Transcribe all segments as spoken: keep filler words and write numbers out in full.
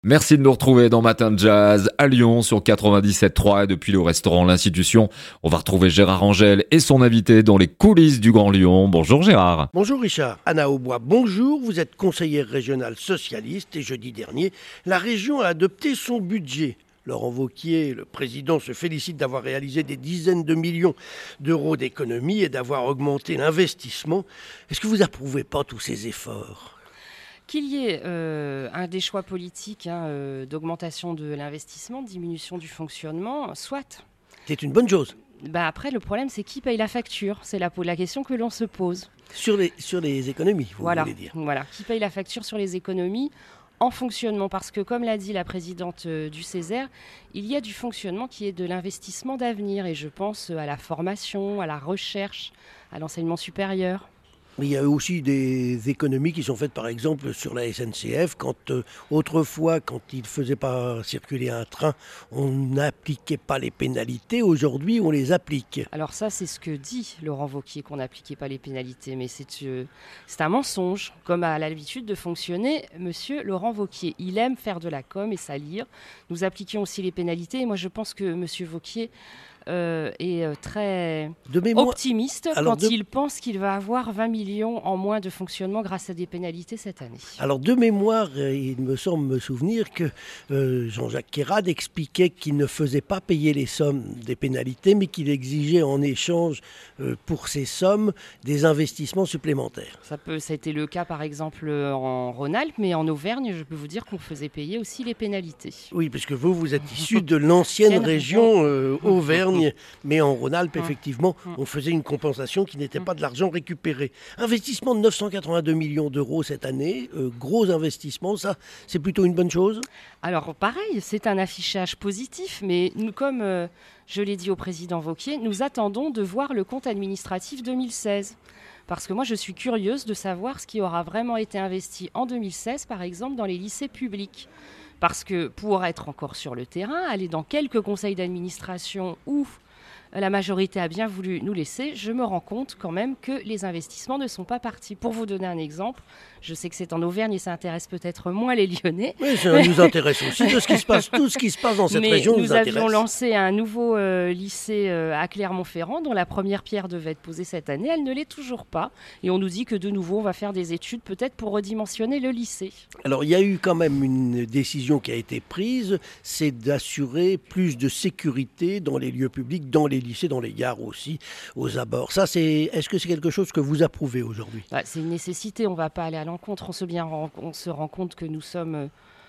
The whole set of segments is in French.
Merci de nous retrouver dans Matin de Jazz à Lyon sur quatre-vingt-dix-sept trois et depuis le restaurant L'Institution. On va retrouver Gérard Angel et son invité dans les coulisses du Grand Lyon. Bonjour Gérard. Bonjour Richard. Anna Aubois, bonjour. Vous êtes conseillère régionale socialiste et jeudi dernier, la région a adopté son budget. Laurent Wauquiez, le président, se félicite d'avoir réalisé des dizaines de millions d'euros d'économies et d'avoir augmenté l'investissement. Est-ce que vous n'approuvez pas tous ces efforts ? Qu'il y ait euh, un des choix politiques hein, euh, d'augmentation de l'investissement, de diminution du fonctionnement, soit. C'est une bonne chose. Bah après, le problème, c'est qui paye la facture. C'est la, la question que l'on se pose. Sur les, sur les économies, vous voilà, voulez dire. Voilà, qui paye la facture sur les économies en fonctionnement. Parce que, comme l'a dit la présidente euh, du Césaire, il y a du fonctionnement qui est de l'investissement d'avenir. Et je pense à la formation, à la recherche, à l'enseignement supérieur. Mais il y a aussi des économies qui sont faites par exemple sur la S N C F. Quand euh, autrefois, quand ils ne faisaient pas circuler un train, on n'appliquait pas les pénalités. Aujourd'hui, on les applique. Alors ça, c'est ce que dit Laurent Wauquiez, qu'on n'appliquait pas les pénalités. Mais c'est, euh, c'est un mensonge, comme a l'habitude de fonctionner monsieur Laurent Wauquiez. Il aime faire de la com et salir. Nous appliquions aussi les pénalités. Et moi, je pense que monsieur Wauquiez Euh, est euh, très mémoire... optimiste Alors quand de... il pense qu'il va avoir vingt millions en moins de fonctionnement grâce à des pénalités cette année. Alors de mémoire, il me semble me souvenir que euh, Jean-Jacques Quérade expliquait qu'il ne faisait pas payer les sommes des pénalités, mais qu'il exigeait en échange euh, pour ces sommes des investissements supplémentaires. Ça, peut, ça a été le cas par exemple en Rhône-Alpes, mais en Auvergne, je peux vous dire qu'on faisait payer aussi les pénalités. Oui, parce que vous, vous êtes issu de l'ancienne région euh, Auvergne. Mais en Rhône-Alpes, effectivement, on faisait une compensation qui n'était pas de l'argent récupéré. Investissement de neuf cent quatre-vingt-deux millions d'euros cette année, euh, gros investissement, ça, c'est plutôt une bonne chose ? Alors pareil, c'est un affichage positif, mais nous, comme euh, je l'ai dit au président Wauquiez, nous attendons de voir le compte administratif deux mille seize. Parce que moi, je suis curieuse de savoir ce qui aura vraiment été investi en deux mille seize, par exemple, dans les lycées publics. Parce que pour être encore sur le terrain, aller dans quelques conseils d'administration où la majorité a bien voulu nous laisser, je me rends compte quand même que les investissements ne sont pas partis. Pour vous donner un exemple, je sais que c'est en Auvergne et ça intéresse peut-être moins les Lyonnais. Oui, ça nous intéresse aussi. Tout ce qui se passe, tout ce qui se passe dans cette Mais région nous, nous intéresse. Nous avions lancé un nouveau euh, lycée euh, à Clermont-Ferrand dont la première pierre devait être posée cette année. Elle ne l'est toujours pas. Et on nous dit que de nouveau, on va faire des études peut-être pour redimensionner le lycée. Alors, il y a eu quand même une décision qui a été prise, c'est d'assurer plus de sécurité dans les lieux publics, dans les lycées, dans les gares aussi, aux abords. Ça, c'est, est-ce que c'est quelque chose que vous approuvez aujourd'hui ? Bah, c'est une nécessité, on ne va pas aller à l'encontre. On se, bien, on se rend compte que nous sommes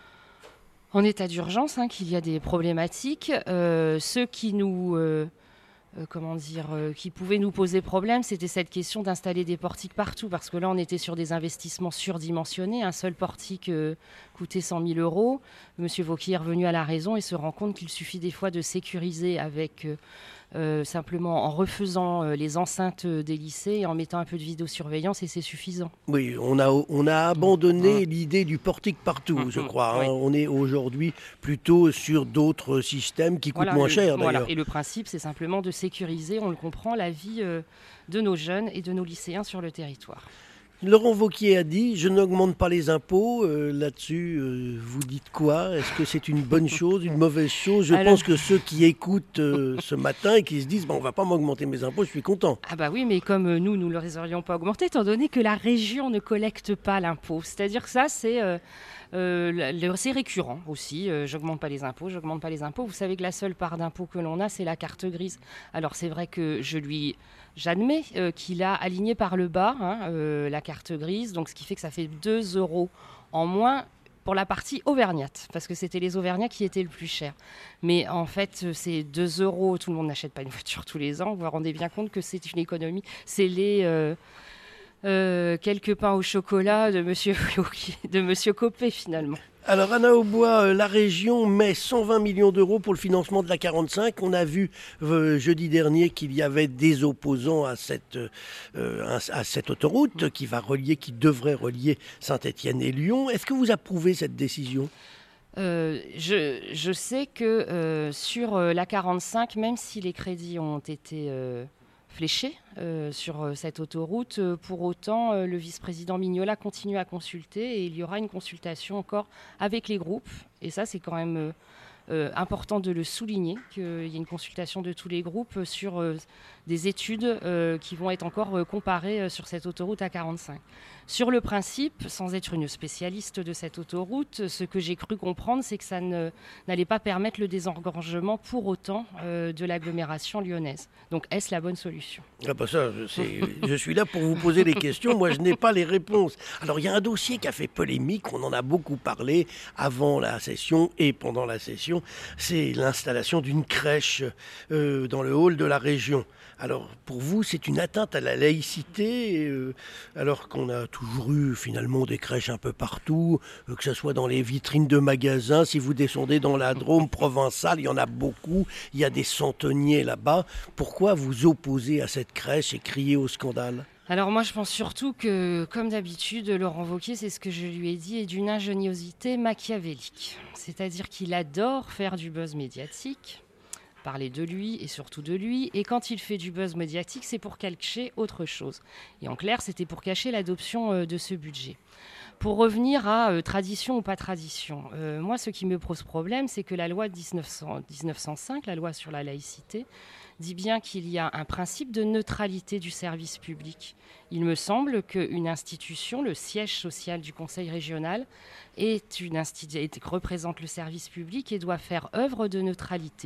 en état d'urgence, hein, qu'il y a des problématiques. Euh, ceux qui nous... Euh, Euh, comment dire, euh, qui pouvait nous poser problème, c'était cette question d'installer des portiques partout, parce que là, on était sur des investissements surdimensionnés. Un seul portique euh, coûtait cent mille euros. Monsieur Wauquiez est revenu à la raison et se rend compte qu'il suffit des fois de sécuriser avec euh, euh, simplement en refaisant euh, les enceintes des lycées et en mettant un peu de vidéosurveillance, et c'est suffisant. Oui, on a, on a abandonné mmh. l'idée du portique partout, mmh. je crois. Oui. Hein. On est aujourd'hui plutôt sur d'autres systèmes qui coûtent voilà, moins le, cher, voilà. d'ailleurs. Et le principe, c'est simplement de sécuriser, on le comprend, la vie euh, de nos jeunes et de nos lycéens sur le territoire. Laurent Wauquiez a dit « Je n'augmente pas les impôts euh, ». Là-dessus, euh, vous dites quoi ? Est-ce que c'est une bonne chose, une mauvaise chose ? Je Alors... pense que ceux qui écoutent euh, ce matin et qui se disent bah, « On ne va pas m'augmenter mes impôts, je suis content ». Ah bah oui, mais comme euh, nous, nous ne les aurions pas augmentés, étant donné que la région ne collecte pas l'impôt. C'est-à-dire que ça, c'est... Euh, Euh, le, c'est récurrent aussi, euh, j'augmente pas les impôts, j'augmente pas les impôts. Vous savez que la seule part d'impôt que l'on a, c'est la carte grise. Alors c'est vrai que je lui, j'admets euh, qu'il a aligné par le bas hein, euh, la carte grise, donc ce qui fait que ça fait deux euros en moins pour la partie auvergnate, parce que c'était les Auvergnats qui étaient le plus cher. Mais en fait, c'est deux euros, tout le monde n'achète pas une voiture tous les ans, vous vous rendez bien compte que c'est une économie, c'est les... Euh, Euh, quelques pains au chocolat de monsieur, de monsieur Copé finalement. Alors Anna Aubois, la région met cent vingt millions d'euros pour le financement de la quarante-cinq. On a vu euh, jeudi dernier qu'il y avait des opposants à cette, euh, à cette autoroute qui va relier, qui devrait relier Saint-Étienne et Lyon. Est-ce que vous approuvez cette décision ? Euh, je, je sais que euh, sur euh, la quarante-cinq, même si les crédits ont été... Euh fléchée euh, sur euh, cette autoroute. Euh, pour autant, euh, le vice-président Mignola continue à consulter et il y aura une consultation encore avec les groupes. Et ça, c'est quand même euh, euh, important de le souligner, qu'il y ait une consultation de tous les groupes sur euh, des études euh, qui vont être encore euh, comparées euh, sur cette autoroute A quarante-cinq. Sur le principe, sans être une spécialiste de cette autoroute, ce que j'ai cru comprendre, c'est que ça ne, n'allait pas permettre le désengorgement pour autant euh, de l'agglomération lyonnaise. Donc, est-ce la bonne solution ? Ah bah ça, c'est, je suis là pour vous poser des questions, moi je n'ai pas les réponses. Alors il y a un dossier qui a fait polémique, on en a beaucoup parlé avant la session et pendant la session, c'est l'installation d'une crèche euh, dans le hall de la région. Alors pour vous, c'est une atteinte à la laïcité, euh, alors qu'on a toujours eu finalement des crèches un peu partout, euh, que ce soit dans les vitrines de magasins, si vous descendez dans la Drôme provençale, il y en a beaucoup, il y a des centeniers là-bas. Pourquoi vous opposez à cette crèche et criez au scandale ? Alors moi je pense surtout que, comme d'habitude, Laurent Wauquiez, c'est ce que je lui ai dit, est d'une ingéniosité machiavélique. C'est-à-dire qu'il adore faire du buzz médiatique, parler de lui et surtout de lui, et quand il fait du buzz médiatique, c'est pour cacher autre chose. Et en clair, c'était pour cacher l'adoption euh, de ce budget. Pour revenir à euh, tradition ou pas tradition, euh, moi ce qui me pose problème, c'est que la loi de dix-neuf cent cinq, la loi sur la laïcité, dit bien qu'il y a un principe de neutralité du service public. Il me semble qu'une institution, le siège social du conseil régional, est une institution, représente le service public et doit faire œuvre de neutralité.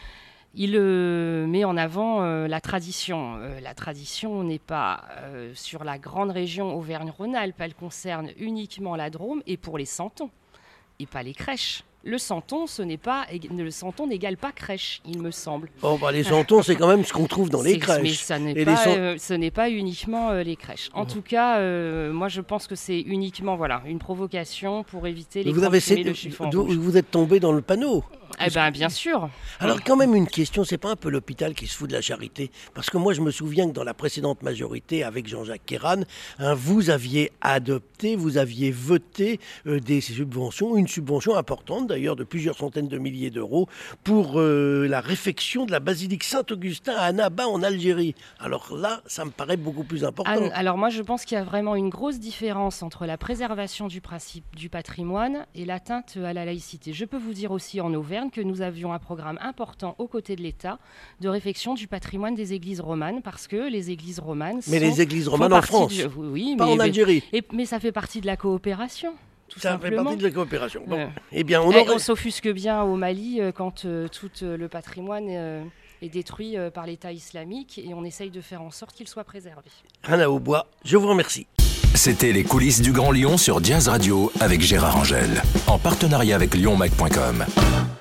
Il euh, met en avant euh, la tradition. Euh, la tradition n'est pas euh, sur la grande région Auvergne-Rhône-Alpes. Elle concerne uniquement la Drôme et pour les Santons, et pas les crèches. Le Santon, ce n'est pas, le Santon n'égale pas crèche, il me semble. Oh, bah, les Santons, c'est quand même ce qu'on trouve dans les c'est, crèches. Mais ça n'est Et pas, les... euh, ce n'est pas uniquement euh, les crèches. En mmh. tout cas, euh, moi je pense que c'est uniquement voilà, une provocation pour éviter les vous avez crampes, le chiffon rouge. Vous êtes tombé dans le panneau. Eh ben, bien sûr. Alors quand même une question, c'est pas un peu l'hôpital qui se fout de la charité ? Parce que moi je me souviens que dans la précédente majorité avec Jean-Jacques Kéran, hein, vous aviez adopté, vous aviez voté euh, des subventions, une subvention importante d'ailleurs de plusieurs centaines de milliers d'euros pour euh, la réfection de la basilique Saint-Augustin à Annaba en Algérie. Alors là, ça me paraît beaucoup plus important. Alors moi je pense qu'il y a vraiment une grosse différence entre la préservation du principe du patrimoine et l'atteinte à la laïcité. Je peux vous dire aussi en Auvergne que nous avions un programme important aux côtés de l'État de réfection du patrimoine des églises romanes, parce que les églises romanes Mais sont, les églises romanes en France, du, oui, pas mais, en Algérie. Mais, et, mais ça fait partie de la coopération. Tout ça simplement. fait partie de la coopération. Bon. Euh, eh bien, on, aurait... on s'offusque bien au Mali euh, quand euh, tout euh, le patrimoine euh, est détruit euh, par l'État islamique et on essaye de faire en sorte qu'il soit préservé. Anna Aubois, je vous remercie. C'était les coulisses du Grand Lyon sur Jazz Radio avec Gérard Angel, en partenariat avec lyon mac point com.